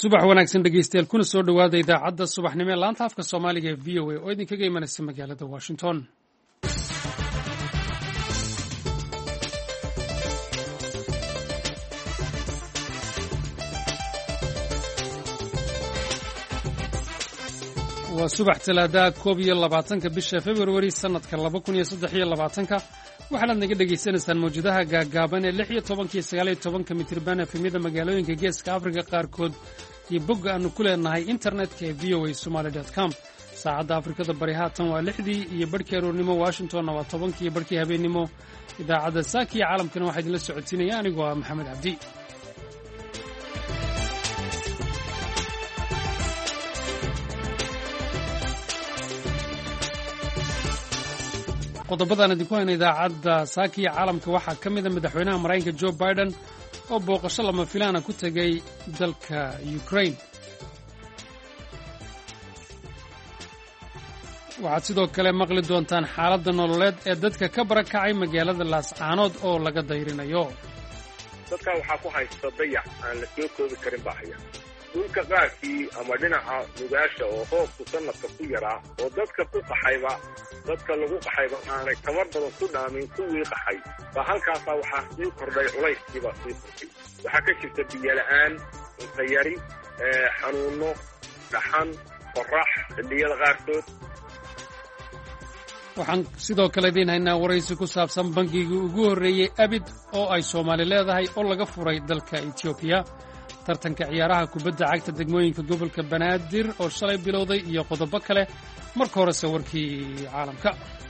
subax wanaagsan dhegeystayaal kuna soo dhowaada idaacadda subaxnimo ee laanta afka soomaaliga ee v o a oo idinkaga imanaysa magaalada washington. waa subax talaadaha 21 bisha February sanadka 2023 waxaad naga dhageysanaysaan mawjadaha gaagaaban ee 16 iyo 19 mitirban efemyada magaalooyinka geeska Afrika qaarkood iyo bogga aanu ku leenahay internetka ee voasomali.com. saacadda Afrikada bari haatan waa 6 iyo barkii aroornimo, Washingtonna waa 10 iyo barkii habeenimo. idaacadda saaki iyo caalamkana waxaa idinla socodsiinaya anigoo ah Maxamed Cabdi. qodobadaan idinku hayna idaacadda saaki iyo caalamka waxaa ka mida madaxweynaha Maraykanka Joe Biden oo booqasho lama filaana ku tegay dalka Ukraine. waxaad sidoo kale maqli doontaan xaaladda nololeed ee dadka ka barakacay magaalada Laascaanood oo laga dayrinayo. dadka waxaa ku haysta dayac aan la soo koobi karin baahaya dhulka qaarkii ama dhinaca nugaasha oo hoosku sanadka ku yaraa oo dadka ku qaxayba dadka lagu qaxayba aanay tamar badan ku dhaamin kuwii qaxay baa halkaasaa waxaa sii kordhay culayskiibaa sii kordhay. waxaa ka jirta biyola'aan, cunto yari, xanuuno, dhaxan, qorax xilliyada qaarkood. waxaan sidoo kale idiin haynaa waraysi ku saabsan bangigii ugu horreeyey abid oo ay Soomaali leedahay oo laga furay dalka Ethiopia. tartanka ciyaaraha kubadda cagta degmooyinka gobolka Banaadir oo shalay bilowday iyo qodobo kale. marka horese warkii caalamka.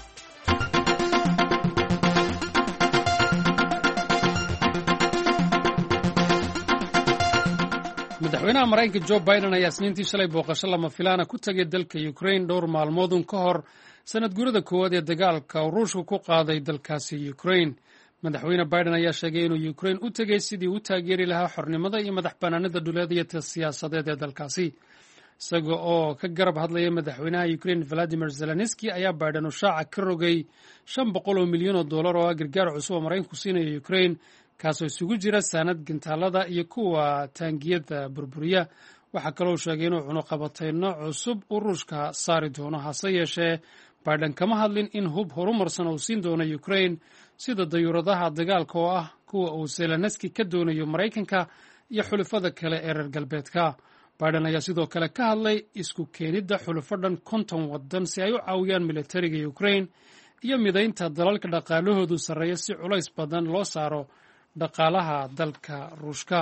madaxweynaha Maraykanka Joe Biden ayaa Isniintii shalay booqasho lama filaana ku tagay dalka Ukraine dhowr maalmood ka hor sanad guurada koowaad ee dagaalka Ruushku ku qaaday dalkaasi Ukraine. madaxweyne Biden ayaa sheegay inuu Ukraine u tegay sidii uu taageeri lahaa xornimada iyo madax bannaanida dhuleed iyo siyaasadeed ee dalkaasi. isaga oo ka garab hadlaya madaxweynaha Ukraine Volodymyr Zelensky ayaa Biden u shaaca ka rogay $500 milyan oo ah gargaar cusub oo Maraykanku siinayo Ukraine, kaasoo isugu jira saanad gantaalada iyo kuwa taangiyada burburiya. waxaa kaloo sheegay inuu cunuqabatayno cusub uu Ruushka saari doono. hase yeeshee Biden kama hadlin in hub horumarsan uu siin doono Ukraine sida dayuuradaha dagaalka oo ah kuwa uu Zelensky ka doonayo Maraykanka iyo xulafada kale ee reer galbeedka. Biden ayaa sidoo kale ka hadlay isku keenidda xulafo dhan 50 waddan si ay u caawiyaan militariga Ukraine iyo midaynta dalalka dhaqaalahoodu sarreeya si culays badan loo saaro dhaqaalaha dalka Ruushka.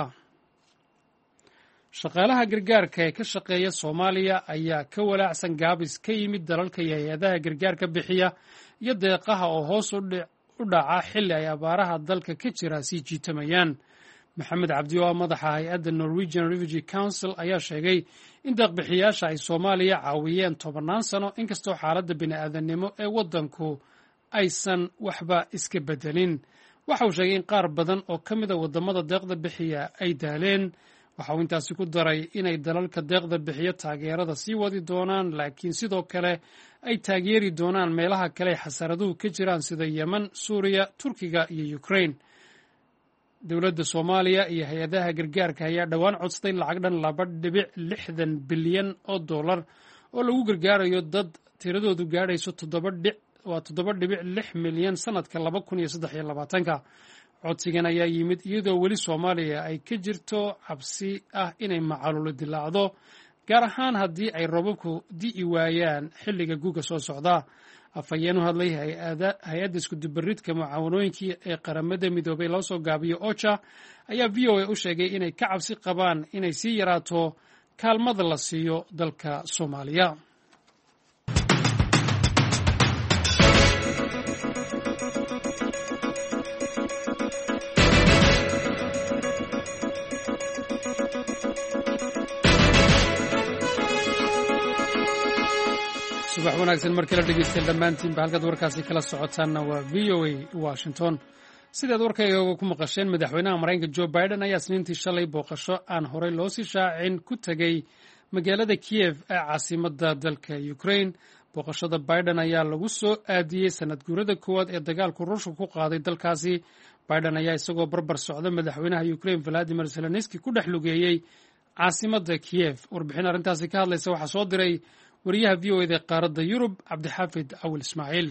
shaqaalaha gargaarka ee ka shaqeeya Soomaaliya ayaa ka walaacsan gaabis ka yimid dalalka iyo hay-adaha gargaarka bixiya iyo deeqaha oo hoos u dhaca xilli ay abaaraha dalka ka jira sii jiitamayaan. maxamed cabdi oo madaxa hay-adda Norwegian Refugee Council ayaa sheegay in deeqbixiyaasha ay Soomaaliya caawiyeen 10 sano inkastoo xaaladda bini'aadanimo ee waddanku aysan waxba iska bedelin. waxa uu sheegay in qaar badan oo ka mid a waddamada deeqda bixiya ay daaleen. waxa uu intaasi ku daray inay dalalka deeqda bixiya taageerada sii wadi doonaan, laakiin sidoo kale ay taageeri doonaan meelaha kale ay xasaraduhu ka jiraan sida Yemen, Suuriya, Turkiga iyo Ukraine. dowladda Soomaaliya iyo hay-adaha gargaarka ayaa dhowaan codsaday lacag dhan $2.60 bilyan oo lagu gargaarayo dad tiradoodu gaadhayso 7.6 milyan sanadka 2023. codsigan ayaa yimid iyadoo weli Soomaaliya ay ka jirto cabsi ah inay macalulo dilaacdo, gaar ahaan haddii ay roobabku di'i waayaan xilliga guga soo socda. afhayeen u hadlay hay-adda iskudubaridka mucaawanooyinkii ee qaramada midoobay loo soo gaabiyo OCHA ayaa VOA u sheegay inay ka cabsi qabaan inay sii yaraato kaalmada la siiyo dalka Soomaaliya. subax wanaagsan mar kale dhegeystayaal dhammaantiinba halkaad warkaasi kala socotaanna waa VOA Washington. sidaad warkayga ku maqasheen, madaxweynaha Maraykanka Joe Biden ayaa Isniintii shalay booqasho aan horey loo sii shaacin ku tegay magaalada Kiev ee caasimadda dalka Ukraine. booqashada Biden ayaa lagu soo aadiyey sanad guurada koowaad ee dagaalku Ruushku ku qaaday dalkaasi. Biden ayaa isagoo barbar socda madaxweynaha Ukraine Volodymyr Zelensky ku dhex lugeeyey caasimadda kiev. warbixin arrintaasi ka hadlaysa waxaa soo diray wariyaha v o eda qaaradda yurub cabdixaafid awil ismaaciil.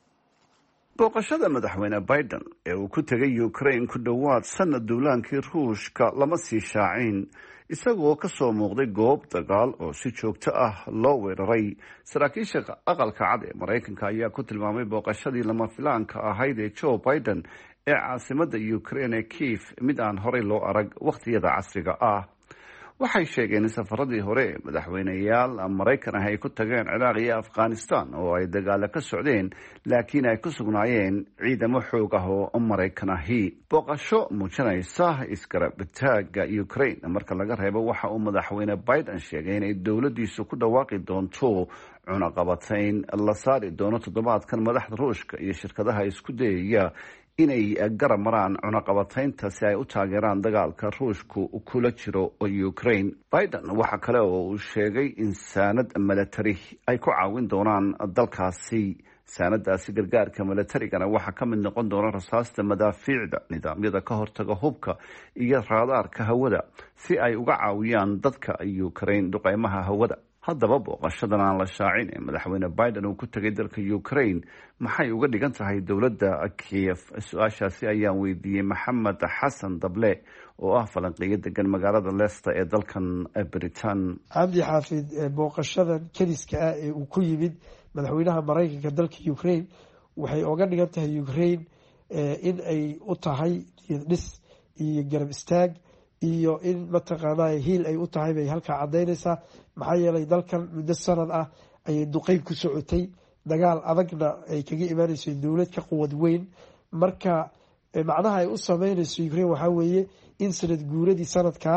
booqashada madaxweyne biden ee uu ku tegay ukraine ku dhowaad sanad duulaankii ruushka lama sii shaacin, isagoo ka soo muuqday goob dagaal oo si joogto ah loo weeraray. saraakiisha aqalka cad ee maraykanka ayaa ku tilmaamay booqashadii lama filaanka ahayd ee joe biden ee caasimadda ukraine ee kiev mid aan horey loo arag wakhtiyada casriga ah. waxay sheegeen in safaradii hore ee madaxweyneyaal maraykan ah ay ku tageen ciraaq iyo afghanistan oo ay dagaalo ka socdeen, laakiin ay ku sugnaayeen ciidamo xoog ah oo maraykan ahi. booqasho muujinaysa isgarabtaaga ukraine marka laga reebo waxa uu madaxweyne biden sheegay inay dowladdiisu ku dhawaaqi doonto cunaqabatayn la saari doono toddobaadkan madaxda ruushka iyo shirkadaha isku dayaya inay garab maraan cunaqabataynta si ay u taageeraan dagaalka ruushku kula jiro ukraine. biden waxa kale oo uu sheegay in saanad milatari ay ku caawin doonaan dalkaasi. saanadaasi gargaarka milatarigana waxaa ka mid noqon doona rasaasta madaafiicda, nidaamyada ka hortaga hubka iyo raadaarka hawada si ay uga caawiyaan dadka ukraine duqeymaha hawada. haddaba booqashadan aan la shaacin ee madaxweyne biden uu ku tegay dalka ukraine maxay uga dhigan tahay dowladda kiev? su-aashaasi ayaan weydiiyey maxamed xasan dable oo ah falanqeeyo degan magaalada leicester ee dalkan britain. cabdi xaafid, booqashadan keliska ah ee uu ku yimid madaxweynaha maraykanka dalka ukraine waxay oga dhigan tahay ukraine in ay u tahay dhis iyo garab istaag iyo in mataqaanaa hiil ay u tahay bay halkaa cadaynaysaa. maxaa yeelay dalkan muddo sanad ah ayay duqeyn ku socotay, dagaal adagna ay kaga imaanayso dowlad ka quwad weyn. marka macnaha ay u sameynayso ukraine waxaa weeye in sanad guuradii sanadkaa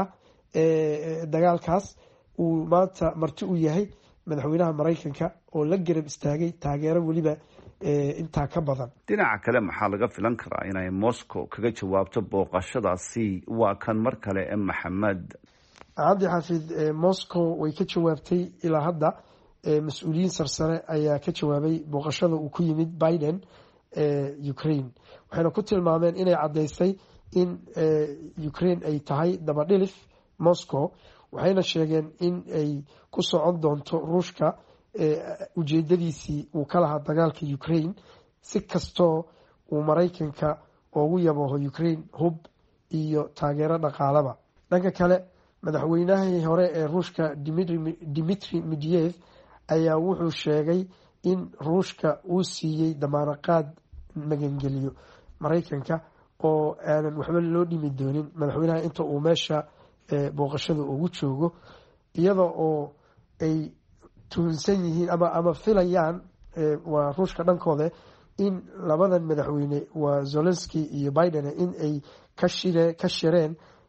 dagaalkaas uu maanta marti u yahay madaxweynaha maraykanka oo la garab istaagay taageero weliba intaa ka badan. dhinaca kale maxaa laga filan karaa inay moscow kaga jawaabto booqashadaasi? waa kan mar kale maxamed. cabdi xaafid, moscow way ka jawaabtay ilaa hadda. mas-uuliyiin sarsare ayaa ka jawaabay booqashada uu ku yimid biden ukraine, waxayna ku tilmaameen inay caddaysay in ukraine ay tahay dabadhilif moscow. waxayna sheegeen in ay ku socon doonto ruushka ujeedadiisii uu ka lahaa dagaalka ukraine, si kastoo uu maraykanka ugu yabaho ukraine hub iyo taageero dhaqaalaba. dhanka kale madaxweynahii hore ee ruushka dimitri medvedev ayaa wuxuu sheegay in ruushka uu siiyey damaanaqaad magangeliyo maraykanka oo aanan waxba loo dhimi doonin madaxweynaha inta uu meesha booqashada ugu joogo, iyada oo ay tuhunsan yihiin ama filayaan waa ruushka dhankooda in labadan madaxweyne waa zelensky iyo biden in ay ka shireen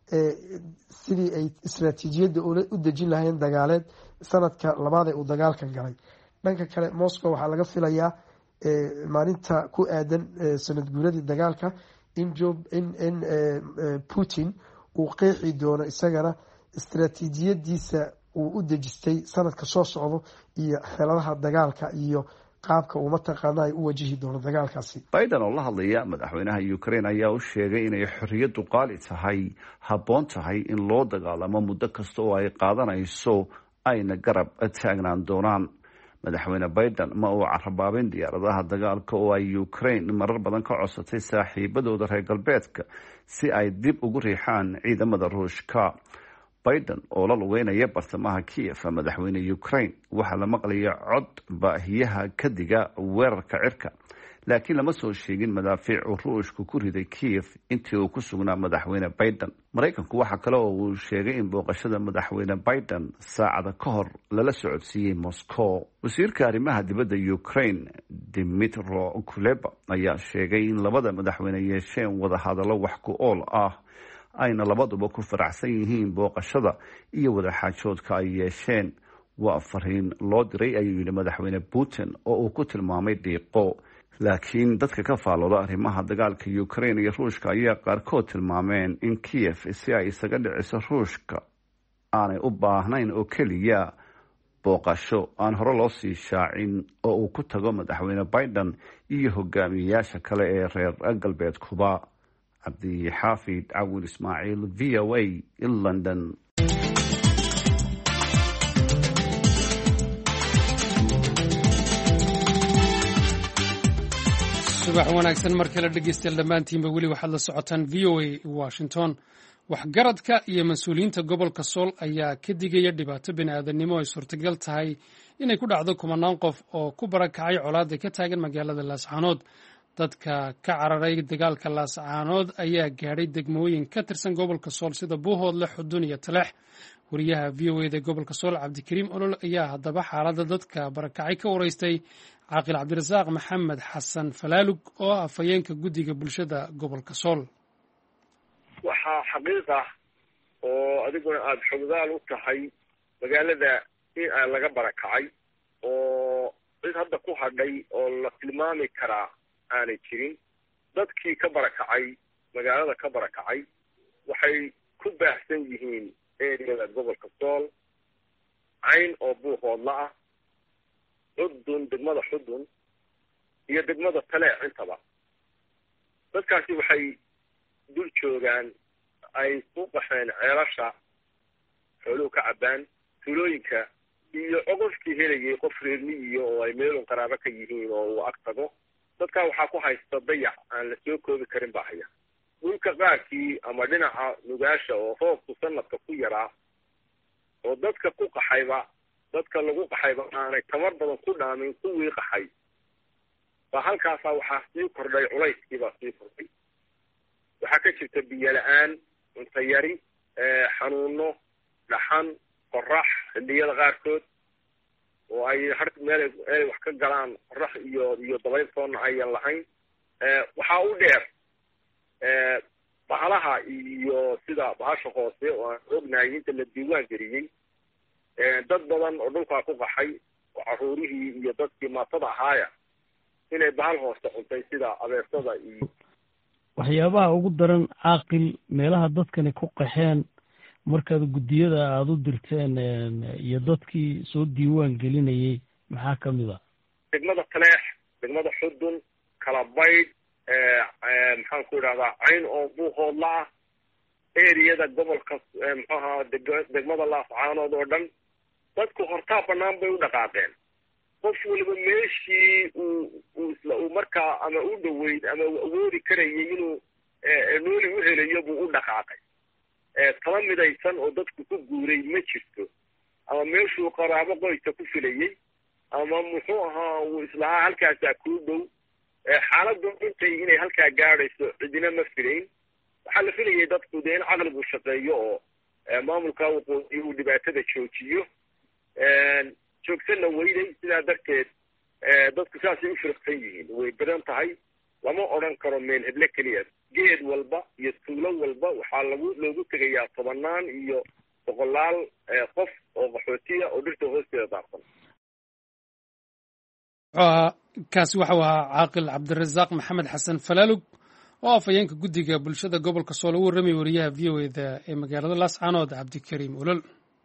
sidii ay istaraatiijiyadda u dejin lahayeen dagaaleed sanadka labaad ee uu dagaalkan galay. dhanka kale moscow waxaa laga filayaa maalinta ku aadan sanad guuradii dagaalka in putin uu qeexi doono isagana istaraatiijiyadiisa uu u dejistay sanadka soo socdo iyo xeeladaha dagaalka iyo qaabka uu mataqaana ay u wajihi doono dagaalkaasi. biden oo la hadlaya madaxweynaha ukraine ayaa u sheegay inay xorriyaddu qaali tahay, habboon tahay in loo dagaalamo muddo kasta oo ay qaadanayso, ayna garab taagnaan doonaan. madaxweyne biden ma uu carabaabin diyaaradaha dagaalka oo ay ukraine marar badan ka codsatay saaxiibadooda reer galbeedka si ay dib ugu riixaan ciidamada ruushka. biden oo la lugeynaya bartamaha kiev madaxweyne ukraine waxaa la maqlaya cod baahiyaha ka diga weerarka cirka, laakiin lama soo sheegin madaafiic uu ruushku ku riday kiev intii uu ku sugnaa madaxweyne biden. maraykanku waxa kale oo uu sheegay in booqashada madaxweyne biden saacada ka hor lala socodsiiyey moscow. wasiirka arrimaha dibadda ukraine dimitro kuleba ayaa sheegay in labada madaxweyne yeesheen wadahadallo wax ku ool ah, ayna labaduba ku faraxsan yihiin booqashada iyo wadaxaajoodka ay yeesheen. waa fariin loo diray ayuu yidhi madaxweyne putin oo uu ku tilmaamay dhiiqo. laakiin dadka ka faalooda arrimaha dagaalka ukraine iyo ruushka ayaa qaarkood tilmaameen in kiev si ay isaga dhiciso ruushka aanay u baahnayn oo keliya booqasho aan hore loo sii shaacin oo uu ku tago madaxweyne biden iyo hogaamiyeyaasha kale ee reer galbeedkuba. cabdixaafid cawil ismaaciil, v o a, London. subax wanaagsan markale dhegeystayaal dhammaantiinba weli waxaad la socotaan v o a washington waxgaradka iyo mas-uuliyiinta gobolka sool ayaa ka digaya dhibaato bini'aadanimo ay suurtagal tahay inay ku dhacdo kumanaan qof oo ku barakacay colaada ka taagan magaalada laascaanood dadka ka cararay dagaalka laascaanood ayaa gaadhay degmooyin ka tirsan gobolka sool sida buuhoodle xudun iyo taleex wariyaha v o eda gobolka sool cabdikariim olol ayaa haddaba xaaladda dadka barakacay ka wareystay caaqil cabdirasaaq maxamed xasan falaalug oo ah afhayeenka guddiga bulshada gobolka sool waxaa xaqiiq ah oo adiguna aada xogdaal u tahay magaalada in aan laga barakacay oo cid hadda ku hadhay oo la tilmaami karaa aanay jirin dadkii ka barakacay magaalada ka barakacay waxay ku baahsan yihiin eriyada gobolka sool cayn oo buuhoodla ah xudun degmada xudun iyo degmada taleec intaba dadkaasi waxay dul joogaan ay ku qaxeen ceelasha xooluhu ka cabbaan tuulooyinka iyo cogolkii helayay qof reer miyiga oo ay meelun qaraabo ka yihiin oo uu ag tago dadkaa waxaa ku haysta dayac aan la soo koobi karin baa haya dhulka qaarkii ama dhinaca nugaasha oo roobku sanadka ku yaraa oo dadka ku qaxayba dadka lagu qaxayba aanay tamar badan ku dhaamin kuwii qaxay ba halkaasaa waxaa sii kordhay culayskiibaa sii kordhay waxaa ka jirta biyo la-aan cunto yari xanuuno dhaxan qorax xilliyada qaarkood oo ay meel wax ka galaan qorax iyo dabayl soonna ayan lahayn waxaa u dheer bahalaha iyo sida bahasha hoose oo aan ognahay inta la diiwaan geliyey dad badan oo dhulkaa ku qaxay oo caruurihii iyo dadkii maatada ahaaya inay bahal hoose cuntay sida abeesada iyo waxyaabaha ugu daran caaqil meelaha dadkani ku qaxeen markaad guddiyada aada u dirteen iyo dadkii soo diiwaan gelinayay maxaa ka mid a degmada taleex degmada xudun kalabaydh maxaan ku idhahdaa cayn oo buuhoodla ah eriyada gobolka muxuaha degmada laascaanood oo dhan dadku hortaa banaan bay u dhaqaaqeen qof waliba meeshii uu markaa ama u dhaweyd ama uu awoodi karayay inuu nooli u helayo buu u dhaqaaqay tala midaysan oo dadku ku guuray ma jirto ama meeshuu qaraabo qoysa ku filayey ama muxuu ahaa uu islahaa halkaasaa kuu dhow xaaladdu inay halkaa gaadhayso cidina ma filayn waxaa la filayay dadku dee in caqligu shaqeeyo oo maamulka waqooyi uu dhibaatada joojiyo joogsanna weyday sidaa darteed dadku saasay u firqsan yihiin way badan tahay lama odhan karo meel heble keliya geed walba iyo tuulo walba waxaa loogu tegayaa tobanaan iyo boqolaal qof oo qaxootiya oo dhirta hoosteeda daarsan kaasi waxau ahaa caaqil cabdirasaaq maxamed xasan falaalug oo afhayeenka guddiga bulshada gobolka sool u warramay wariyaha v o eda ee magaalada laascaanood cabdikariim olol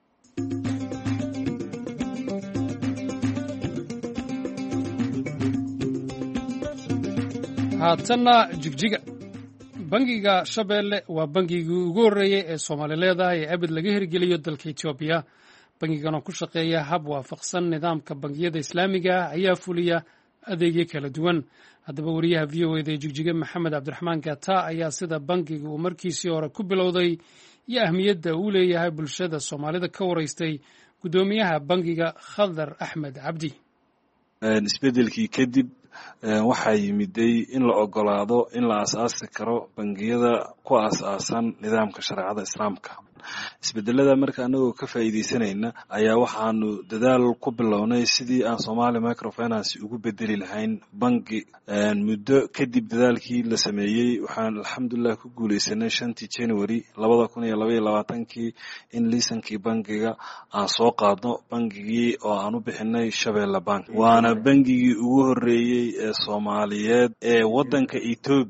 haatanna jigjiga bangiga shabeelle waa bangigii ugu horreeyey ee soomaali leedahay ee abid laga hirgeliyo dalka etoobiya bangigan oo ku shaqeeya hab waafaqsan nidaamka bangiyada islaamiga ah ayaa fuliya adeegyo kala duwan haddaba wariyaha v o eda ee jigjiga maxamed cabdiraxmaan gata ayaa sida bangiga uu markiisii hore ku bilowday iyo ahmiyadda uu leeyahay bulshada soomaalida ka waraystay guddoomiyaha bangiga khadar axmed cabdi isbedelkii kadib waxaa yimiday in la ogolaado in la asaasi karo bangiyada ku aasaasan nidaamka shareecada islaamka isbedelada marka anagoo ka faa'iidaysanayna ayaa waxaanu dadaal ku bilownay sidii aan Somali Microfinance ugu bedeli lahayn bangi muddo kadib dadaalkii la sameeyay waxaan alxamdulillah ku guuleysanay 5 January 2022 in liisankii bangiga aan soo qaadno bangigii oo aan u bixinay Shabeelle Bank waana bangigii ugu horeeyay ee Soomaaliyeed ee wadanka Ethiopia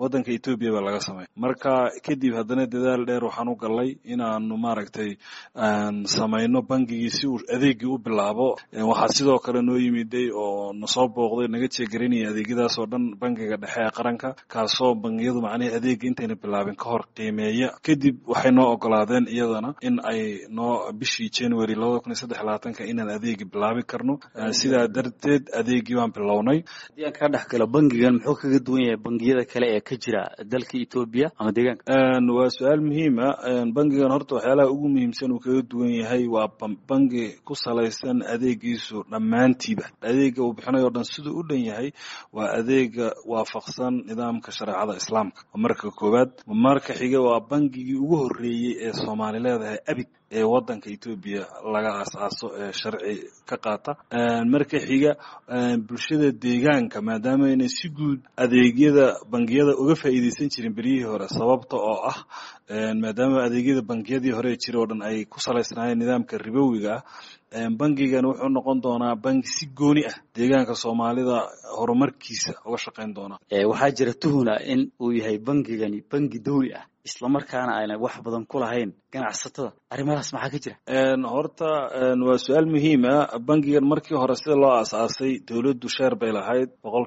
waddanka Ethiopia baa laga sameeyay marka kadib haddana dadaal dheer waxaan u galay inaanu maaragtay samayno bangigii si uu adeegii u bilaabo waxaa sidoo kale noo yimiday oo nasoo booqday naga jeegarinaya adeegyadaas oo dhan bangiga dhexe ee qaranka kaasoo bangiyadu macnaheed adeega intayna bilaabin ka hor qiimeeya kadib waxay noo ogolaadeen iyadana in ay noo bishii January 2023 inaan adeegi bilaabi karno sidaa darteed adeegii waan bilownay haddii aan ka dhex galo bangigan muxuu kaga duwan yahay bangiyada kale ee ka jira dalka Ethiopia ama deegaanka waa su'aal muhiim ah bangigan horta waxyaalaha ugu muhiimsan uu kaga duwan yahay waa bangi ku salaysan adeegiisu dhammaantiiba adeega uu bixinayo dhan sidoo u dhan yahay waa adeega waafaqsan nidaamka shariicada islaamka marka koowaad marka xiga waa bangigii ugu horeeyay ee Soomaali leedahay abid ee waddanka Ethiopia laga aasaaso ee sharci ka qaata marka xiga bulshada deegaanka maadaama inay si guud adeegyada bangiyada uga faa'iideysan jirin berihii hore sababta oo ah maadaama adeegyada bangiyadii hore jira oo dhan ay ku salaysnaayeen nidaamka ribowiga bangigan wuxuu noqon doonaa bangi si gooni ah deegaanka Soomaalida horumarkiisa uga shaqeyn doona waxaa jira tuhuna in uu yahay bangigani bangi dawli ah isla markaana ayna wax badan ku lahayn ganacsatada arrimahaas maxaa ka jira horta waa su'aal muhiim ah bangigan markii hore sida loo aasaasay dawladdu share bay lahayd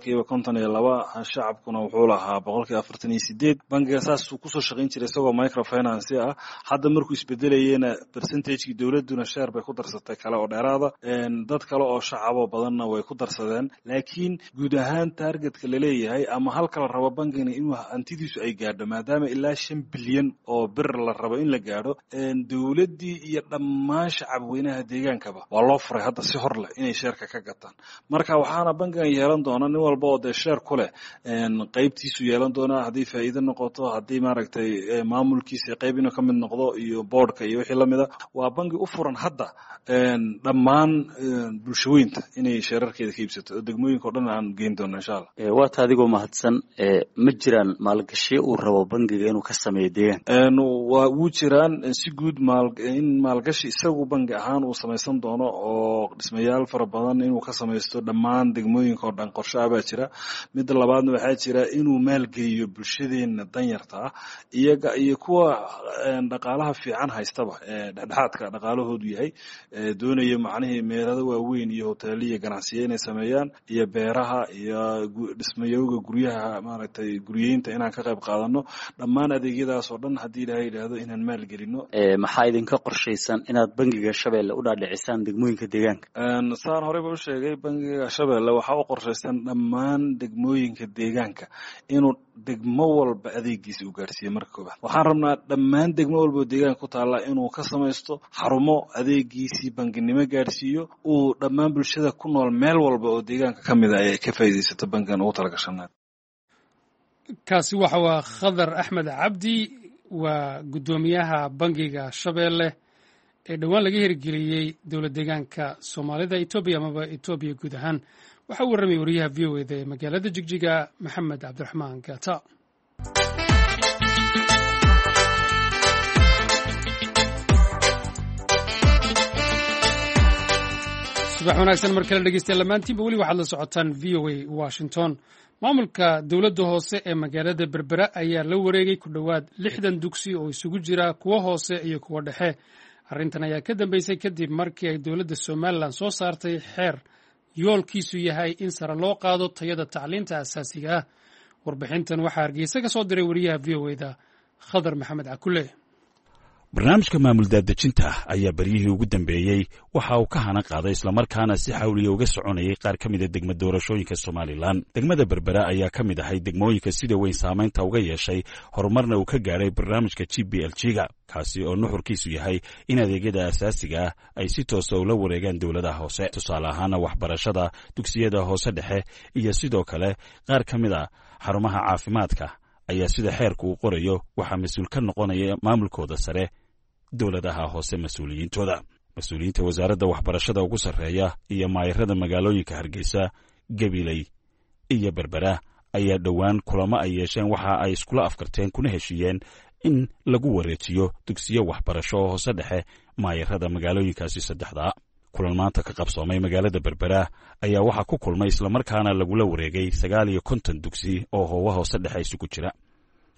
52% shacabkuna wuxuu lahaa 48% bangiga saas uu ku soo shaqeyn jiray isagoo microfinance ah hadda markuu isbedelayeen percentage-kii dawladduna share bay ku darsatay kale oo dheeraada dad kale oo shacabo badanna way ku darsadeen laakiin guud ahaan targetka la leeyahay ama halka la rabo bangigan inuu hantidiisu ay gaadho maadaama ilaa 5 bilyan oo bir la rabo in la gaadho dawladdii iyo dhammaan shacabweynaha deegaankaba waa loo furay hadda si hor leh inay sheerka ka gataan marka waxaana bangigan yeelan doona nin walba oo sheer ku leh qaybtiisu yeelan doona haddii faa'iido noqoto haddii maaragtay maamulkiisa qayb inuu ka mid noqdo iyo boardka iyo wixii la mida waa bangi u furan hadda dhammaan bulshooyinta inay sheerarkeeda ka iibsato degmooyinka oo dhan aan geyn doono insha Allah waa ta adigoo mahadsan ma jiraan maalgashi uu rabo bangiga inuu ka sameeyo deegaanka waa wuu jiraan si guud in maalgashi isagu bangi ahaan uu samaysan doono oo dhismayaal fara badan inuu ka samaysto dhammaan degmooyinka oo dhan qorshe ah baa jira mid labaadna waxaa jira inuu maalgeliyo bulshadeena danyarta ah iyaga iyo kuwa dhaqaalaha fiican haystaba dhexdhexaadka dhaqaalahoodu yahay doonaya macnaheedu meelada waaweyn iyo hoteeliyo ganacsiyo inay sameeyaan iyo beeraha iyo dhismayowga guryaha maaragtay guryeynta inaan ka qayb qaadano dhammaan adeegyadaas oo dhan haddii ilaahay yidhaahdo inaan maalgelino maxaa idinka qorshaysan inaad bangiga Shabeelle u dhaadhicisaan degmooyinka deegaanka saan horeyba u sheegay bangiga Shabeelle waxaa u qorshaysan dhammaan degmooyinka deegaanka inuu degmo walba adeegiisa u gaarsiiyo marka koobaad waxaan rabnaa dhammaan degmo walba oo deegaanka ku taala inuu ka samaysto xarumo adeegiisii banginimo gaarsiiyo uu dhammaan bulshada ku nool meel walba oo deegaanka ka mid ah ay ka faa'iideysato bangigan ugu talagashanaa kaasi waxa waa Khadar Axmed Cabdi waa gudoomiyaha bangiga Shabeelle ee dhawaan laga hirgeliyay dowlad deegaanka Soomaalida Ethiopia ama Ethiopia guud ahaan waxa uu warramay wariyaha VOA ee magaalada Jigjiga Maxamed Cabdiraxmaan Gata subax wanaagsan mar kale dhegeystayaal dhammaantiinba weli waxaad la socotaan VOA Washington maamulka dowladda hoose ee magaalada Berbera ayaa la wareegay ku dhowaad 60 dugsi oo isugu jira kuwa hoose iyo kuwa dhexe arrintan ayaa ka dambeysay kadib markii ay dowladda Somaliland soo saartay xeer yoolkiisu yahay in sare loo qaado tayada tacliinta asaasiga ah warbixintan waxaa Hargeysa ka soo diray wariyaha VOA-da Khadar Maxamed Cakulle barnaamijka maamul daadejinta ayaa baryihii ugu dambeeyey waxa uu ka hana qaaday islamarkaana si xawliya uga soconayay qaar ka mida degma doorashooyinka Somaliland degmada Berbera ayaa ka mid ahay degmooyinka sida weyn saamaynta uga yeeshay horumarna uu ka gaaray barnaamijka GPLG-ga kaasi oo nuxurkiisu yahay in adeegyada asaasiga ah ay si toos ah ula wareegaan dowladaha hoose tusaale ahaan waxbarashada dugsiyada hoose dhexe iyo sidoo kale qaar ka mid ah xarumaha caafimaadka ayaa sida xeerku uu qorayo waxa mas'uul ka noqonaya maamulkooda sare dowladaha hoose mas'uuliyiinta wasaaradda waxbarashada ugu sarreeya iyo maayirada magaalooyinka Hargeysa Gabiley iyo Berbera ayaa dhowaan kulamo ay yeesheen waxa ay iskula afkarteen kuna heshiiyeen in lagu wareejiyo dugsiyo waxbarasho oo hoose dhexe maayirada magaalooyinkaasi saddexda kulan maanta ka qabsoomay magaalada Berbera ayaa waxa ku kulmay islamarkaana lagula wareegay 59 dugsi oo hoose dhexe isugu jira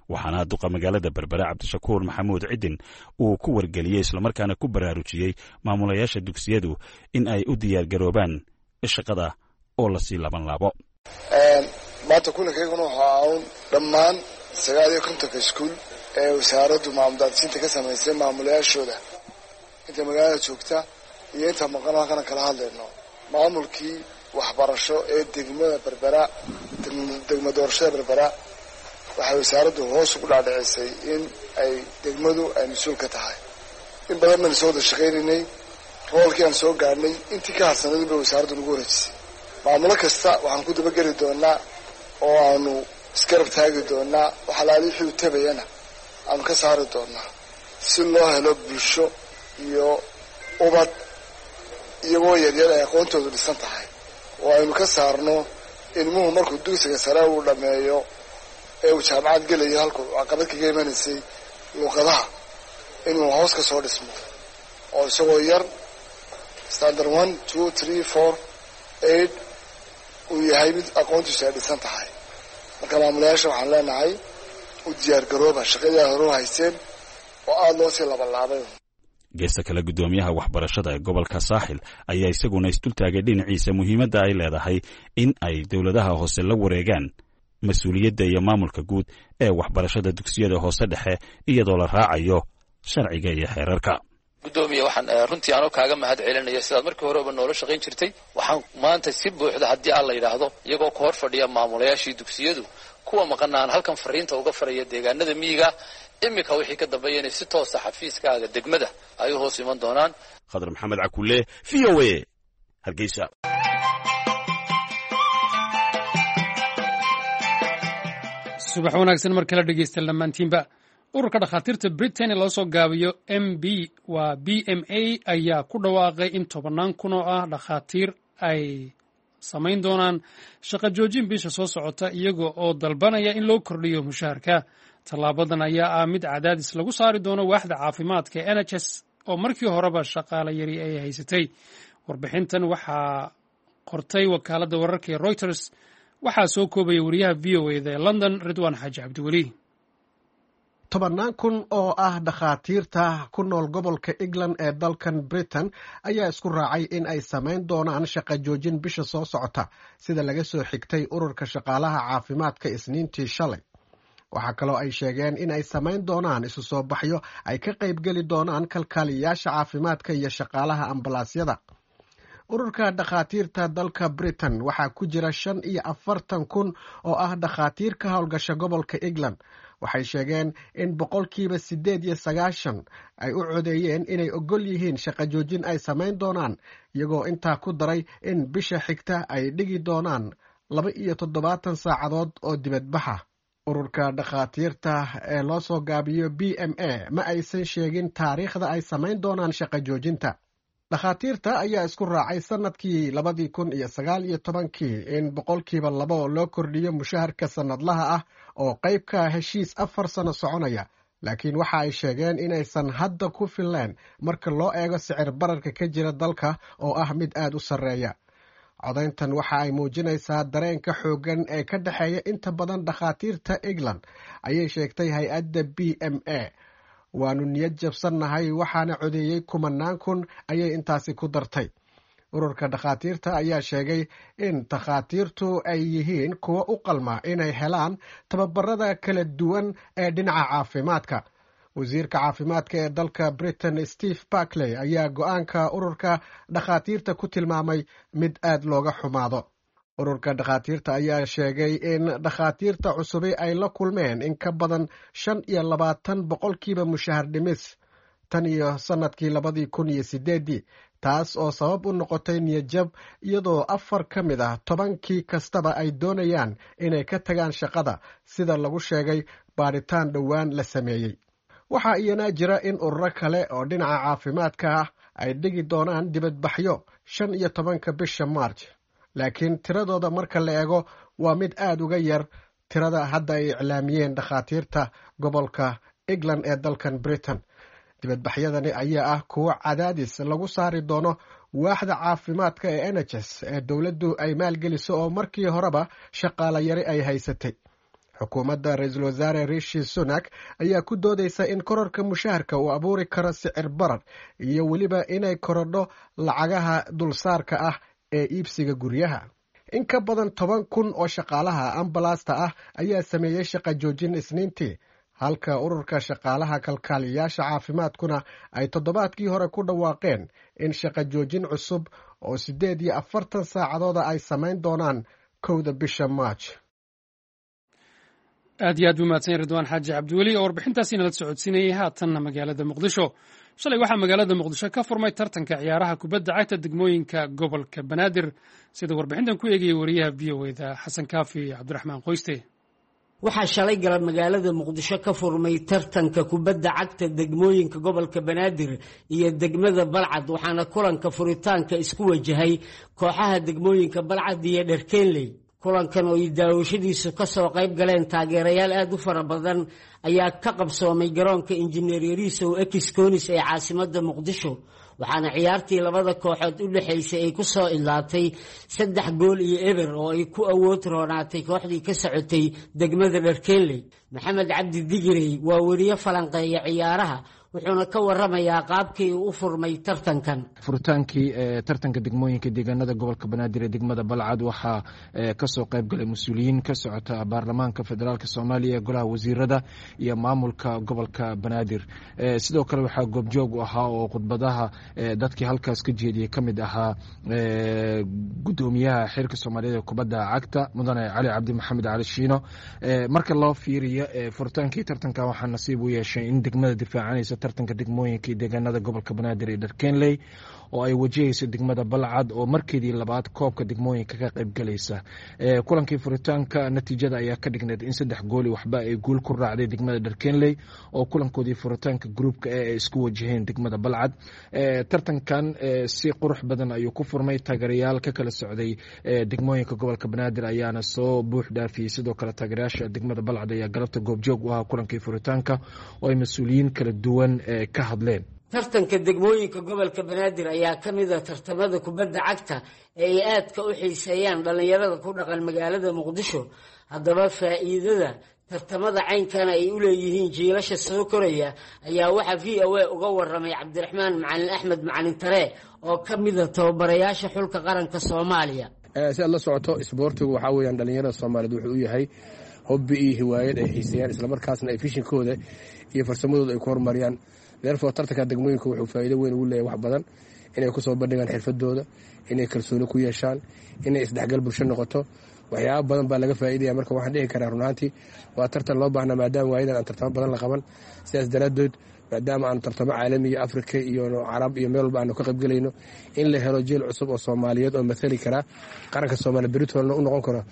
waxaana duqa magaalada berbera cabdishakuur maxamuud cidin uu ku wargeliyey islamarkaana ku baraarujiyey maamulayaasha dugsiyadu in ay u diyaargaroobaan shaqada oo lasii laban laabo. maanta kulankayguna waxaa aun dhammaan 59 iskuul ee wasaaraddu maamuldaadsiinta ka samaysay maamulayaashooda inta magaalada joogta iyo inta maqan halkana kala hadlayno. maamulkii waxbarasho ee degmada berbera degma doorashada berbera waxay wasaaraddu hoos ugu dhaadhicisay in ay degmadu ay mas-uul ka tahay. in badan baan soo wada shaqaynaynay, roolkii aan soo gaadhnay intii ka hadsanadii bay wasaaraddu nagu wareejisay. maamulo kasta waxaan ku dabageli doonaa oo aanu isgarab taagi doonaa, wax alaali wixii u tabayana aanu ka saari doonaa si loo helo bulsho iyo ubad iyagoo yaryar ay aqoontoodu dhisan tahay, oo aynu ka saarno ilmuhu markuu dugsiga sare uu dhammeeyo ee uu jaamacad gelayo halkuu caqabad kaga imanaysay luuqadaha inuu hoos ka soo dhismo oo isagoo yar standard 1 2 3 4 8 uu yahay mid aqoontiisu ay dhisan tahay. marka maamulayaasha waxaan leenahay u diyaargarooba shaqadii aad hore u hayseen oo aada loo sii labalaabay. geesta kale guddoomiyaha waxbarashada ee gobolka saaxil ayaa isaguna isdultaagay dhinaciisa muhiimadda ay leedahay in ay dowladaha hoose la wareegaan mas-uuliyadda iyo maamulka guud ee waxbarashada dugsiyada hoose dhexe iyadoo la raacayo sharciga iyo xeerarka. gudoomiye waxaan runtii anoo kaaga mahad celinaya sidaad markii horeba noola shaqayn jirtay. waxaan maanta si buuxda haddii aan la yidhaahdo iyagoo ka hor fadhiya maamulayaashii dugsiyadu kuwa maqanaan halkan fariinta uga faraya deegaanada miyiga imika wixii ka dambeeya inay si toosa xafiiskaaga degmada ay u hoos iman doonaan. khadar maxamed cakulle, VOA, Hargeysa. subax wanaagsan mar kale dhegeysta dhammaantiinba. ururka dhakhaatiirta britain ee loo soo gaabiyo BMA ayaa ku dhawaaqay in 10 kun oo ah dhakhaatiir ay samayn doonaan shaqo joojin bisha soo socota iyaga oo dalbanaya in loo kordhiyo mushaharka. tallaabadan ayaa ah mid cadaadis lagu saari doono waaxda caafimaadka ee NHS oo markii horeba shaqaale yari ay haysatay. warbixintan waxaa qortay wakaaladda wararka ee Reuters, waxaa soo koobaya wariyaha VOA-da ee London Ridwaan Xaaji Cabdiweli. 10 kun oo ah dhakhaatiirta ku nool gobolka England ee dalkan Britain ayaa isku raacay in ay samayn doonaan shaqo joojin bisha soo socota sida laga soo xigtay ururka shaqaalaha caafimaadka Isniintii shalay. waxaa kaloo ay sheegeen in ay samayn doonaan isu soo baxyo ay ka qaybgeli doonaan kalkaaliyayaasha caafimaadka iyo shaqaalaha ambalaasyada. ururka dhakhaatiirta dalka Britain waxaa ku jira 45 kun oo ah dhakhaatiir ka howlgasha gobolka England. waxay sheegeen in 8% ay u codeeyeen inay ogol yihiin shaqo joojin ay samayn doonaan, iyagoo intaa ku daray in bisha xigta ay dhigi doonaan 72 saacadood oo dibadbaxa. ururka dhakhaatiirta ee loo soo gaabiyo BMA ma aysan sheegin taariikhda ay samayn doonaan shaqo joojinta. dhakhaatiirta ayaa isku raacay sanadkii 2019 in 2% loo kordhiyo mushaharka sanadlaha ah oo qayb ka heshiis 4 sano soconaya, laakiin waxa ay sheegeen inaysan hadda ku filleen marka loo eego sicir bararka ka jira dalka oo ah mid aad u sarreeya. codayntan waxa ay muujinaysaa dareenka xooggan ee ka dhexeeya inta badan dhakhaatiirta England, ayay sheegtay hay-adda BMA. waanu niyad jabsannahay waxaana codeeyey 10 kun, ayay intaasi ku dartay. ururka dhakhaatiirta ayaa sheegay in dhakhaatiirtu ay yihiin kuwa u qalma inay helaan tababarada kala duwan ee dhinaca caafimaadka. wasiirka caafimaadka ee dalka Britain Steve Barclay ayaa go'aanka ururka dhakhaatiirta ku tilmaamay mid aad looga xumaado. ururka dhakhaatiirta ayaa sheegay in dhakhaatiirta cusubi ay la kulmeen in ka badan 25% mushahar dhimis tan iyo sanadkii 2008, taas oo sabab u noqotay niyadjab, iyadoo 4 ka mid ah 10 kastaba ay doonayaan inay ka tagaan shaqada sida lagu sheegay baaritaan dhowaan la sameeyey. waxaa iyana jira in ururo kale oo dhinaca caafimaadka ah ay dhigi doonaan dibadbaxyo 15 bisha March, laakiin tiradooda marka la eego waa mid aad uga yar tirada hadda ay iclaamiyeen dhakhaatiirta gobolka England ee dalkan Britain. dibadbaxyadani ayaa ah kuwo cadaadis lagu saari doono waaxda caafimaadka ee NHS ee dowladdu ay maalgeliso oo markii horeba shaqaale yari ay haysatay. xukuumadda ra-iisul wasaare rishi sunak ayaa ku doodaysa in korarka mushaharka uu abuuri karo sicir barar iyo weliba inay korodho lacagaha dulsaarka ah ee iibsiga guryaha. in ka badan 10,000 oo shaqaalaha ambalaasta ah ayaa sameeyey shaqa joojin Isniintii, halka ururka shaqaalaha kalkaaliyayaasha caafimaadkuna ay toddobaadkii hore ku dhawaaqeen in shaqa joojin cusub oo 48 saacadooda ay samayn doonaan 1 bisha Maaj. aad iyo aad buu mahadsan Ridwaan Xaaji Cabdiweli oo warbixintaasi nala socodsiinayay haatanna magaalada Muqdisho. shalay waxaa magaalada Muqdisho ka furmay tartanka ciyaaraha kubadda cagta degmooyinka gobolka Banaadir, sida warbixintan ku eegayay wariyaha VOA-da Xasan Kaafi Cabdiraxmaan Qoyste. waxaa shalay galab magaalada Muqdisho ka furmay tartanka kubadda cagta degmooyinka gobolka Banaadir iyo degmada Balcad, waxaana kulanka furitaanka isku wajahay kooxaha degmooyinka Balcad iyo Dharkeenley. kulankan oo daawashadiisu ka soo qayb galeen taageerayaal aad u fara badan ayaa ka qabsoomay garoonka Injineer Yarisow Ekiskoonis ee caasimadda Muqdisho, waxaana ciyaartii labada kooxood u dhaxaysay ay ku soo ilaatay 3-0 oo ay ku awood roonaatay kooxdii ka socotay degmada Dharkeenley. Maxamed Cabdi Digirey waa wariye falanqeeya ciyaaraha, wuxuuna ka waramayaa qaabkii uu u furmay tartankan. furitaankii tartanka degmooyinka deegaanada gobolka Banaadir ee degmada Balcad waxaa ka soo qayb galay mas'uuliyiin ka socota baarlamaanka federaalka Soomaaliya, golaha wasiirada iyo maamulka gobolka Banaadir. sidoo kale waxaa goobjoog u ahaa oo khudbadaha dadkii halkaas ka jeediyay kamid ahaa gudoomiyaha xiriirka Soomaaliyeed ee kubadda cagta mudane Cali Cabdi Maxamed Cali Shiino. marka loo fiiriyo furitaankii tartanka waxaa nasiib u yeeshay in degmada difaacanaysa tartanka degmooyinka deegaanada gobolka Banaadir ee Dharkeenley oo ay wajahayso degmada Balcad oo markeedii labaad koobka degmooyinka ka qayb galaysa. kulankii furitaanka natiijada ayaa ka dhigneed in 3-0 waxba ay guul ku raacday degmada Dharkeenley oo kulankoodii furitaanka groupka ay isku wajaheen degmada Balcad. tartankan si qurux badan ayuu ku furmay, taageerayaal ka kala socday degmooyinka gobolka Banaadir ayaana soo buux dhaafiyay. sidoo kale taageerayaasha degmada Balcad ayaa galabta goobjoog u ahaa kulankii furitaanka oo ay mas'uuliyiin kala duwan ka hadleen. tartanka degmooyinka gobolka Banaadir ayaa ka mid ah tartamada kubadda cagta ee ay aadka u xiiseeyaan dhalinyarada ku dhaqan magaalada Muqdisho. haddaba faa'iidada tartamada caynkan ay u leeyihiin jiilasha soo koraya ayaa waxaa VOA uga waramay Cabdiraxmaan Macalin Axmed Macalin Tare oo ka mid ah tababarayaasha xulka qaranka Soomaaliya. si aad la socoto isboortigu waxa weeyaan dhalinyarada Soomaaliyeed wuxuu u yahay hobby iyo hiwaayad ay xiiseeyaan, isla markaasna ay fishinkooda iyo farsamadooda ay ku horumariyaan. therefore tartanka degmooyinka wuxuu faa'iido weyn ugu leeyahay wax badan inay ku soo bandhigaan xirfadooda, inay kalsooni ku yeeshaan, inay isdhexgal bulsho noqoto. waxyaabo badan baa laga faa'iidaya. marka waxaan dhihi karaa runaantii waa tartan loo baahnaa maadaama waayadan aan tartamo badan la qaban. sidaas daraaddeed maadaama aan tartamo caalami iyo Afrika iyo Carab iyo meel walba aanu ka qayb galayno, in la helo jeel cusub oo Soomaaliyeed oo mathali kara qaranka Soomaaliya beritoolna u noqon karo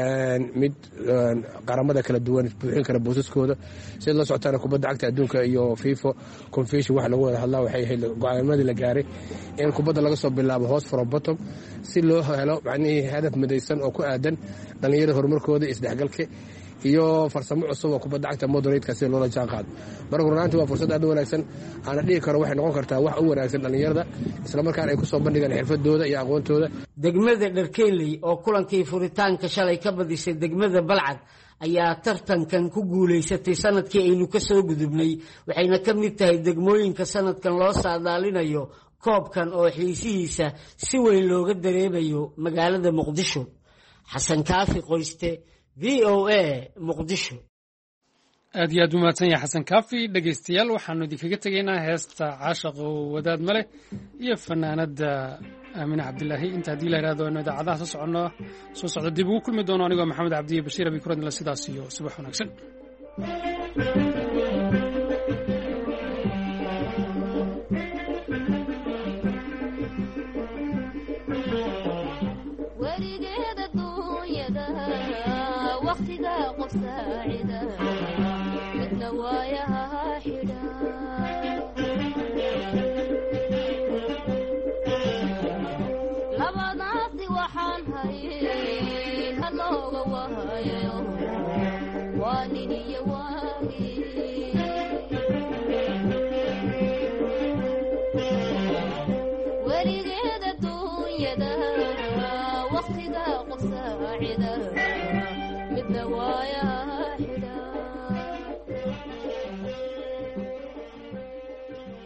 mid qaramada kala duwan buuxin kara boosaskooda. sida la socotaan kubadda cagta adduunka iyo FIFA Confederation wax lagu wada hadlaa waxay ahayd go'aamadii la gaaray in kubadda laga soo bilaabo hoos from bottom si loo helo macnaheedu hadaf midaysan oo ku aadan dhalinyarada horumarkooda, isdhexgalka iyo farsamo cusub oo kubadda cagta moderate-ka si loola jaan qaado. marka runaantii waa fursad aad u wanaagsan, aan dhihi karo waxay noqon kartaa wax u wanaagsan dhalinyarada, isla markaana ay ku soo bandhigaan xirfadooda iyo aqoontooda. degmada Dharkeenley oo kulankii furitaanka shalay ka badisay degmada Balcad ayaa tartankan ku guuleysatay sanadkii aynu ka soo gudubnay, waxayna ka mid tahay degmooyinka sanadkan loo saadaalinayo koobkan oo xiisihiisa si weyn looga dareemayo magaalada Muqdisho. Xasan Kaafi Qoyste, VOA Muqdisho. aad iyo aad u mahadsan yahay Xasan Kaafi. dhegaystayaal waxaanu idinkaga tegaynaa heesta caashaq oo wadaad male iyo fanaanada Aamina Cabdilaahi. inta haddii la yidhaahdo aynu idaacadaha soo socdo dib ugu kulmi doono anigoo Maxamed Cabdi iyo Bashiir Abi Kuradnila sidaas iyo subax wanaagsan. weligeeda duunyada